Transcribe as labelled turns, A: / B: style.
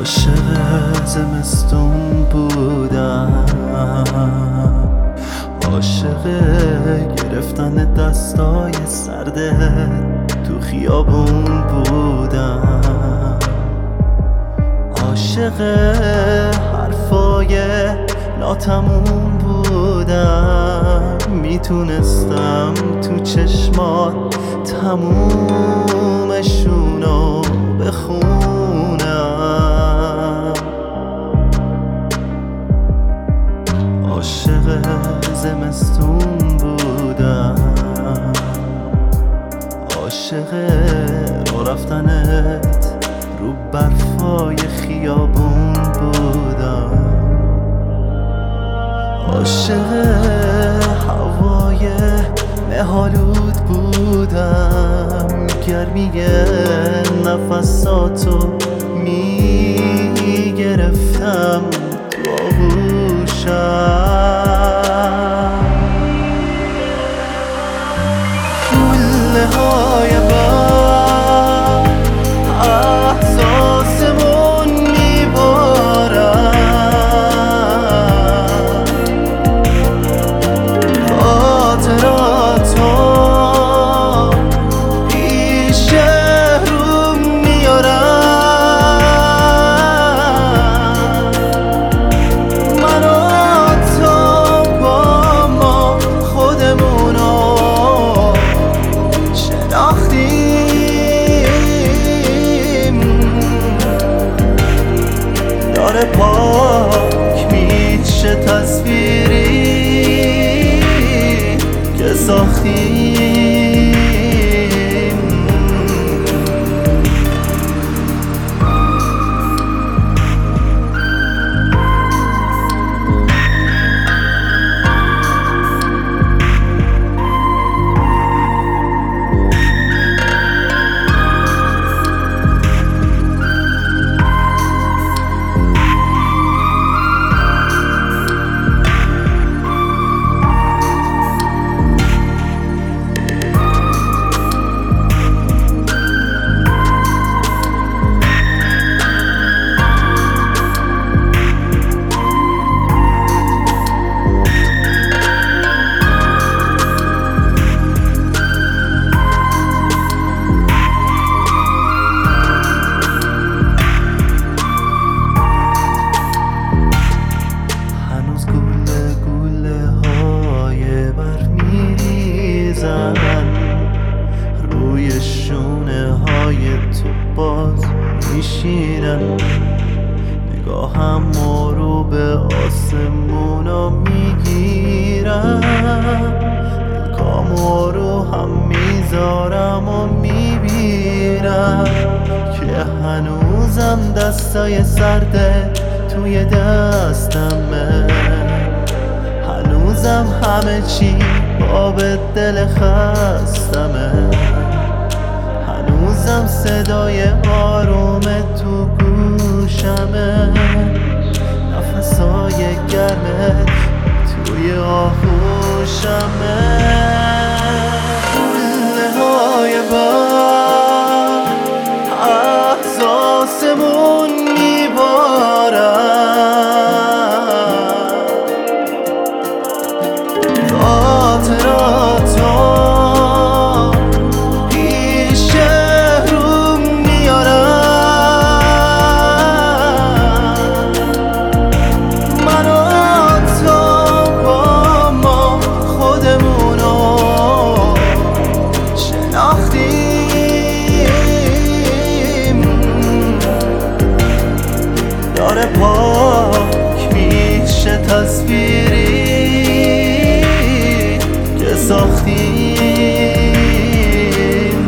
A: عاشق زمستون بودم، عاشق گرفتن دستای سردت تو خیابون بودم، عاشق حرفای ناتموم بودم. میتونستم تو چشمات تمومشونو بخونم. عاشق زمستون بودم، عاشق راه رفتنت رو برفای خیابون بودم، عاشق هوای مه‌آلود بودم. گرمی نفساتو میگرفتم تو آغوشم. گله های بر احساسمون میبارن، خاطراتو پیش رو میارن. من و تو با ما خودمونو شناختیم، داره پاک میشه تصویری که ساختیم. روی شونه های تو باز میشینن، نگاهم رو به آسمونا میگیرم، پلکامو رو هم میذارم و میبینم که هنوزم دستای سرده توی دستمه، هنوزم همه چی باب دل خستمه، هنوزم صدای آروم تو گوشمه، نفسای گرمت توی آغوشمه. گله های بر احساسمون میبارن، خاطراتو پیش رو میارن. من و تو با ما خودمونو شناختیم، داره پاک میشه تصویری که ساختیم.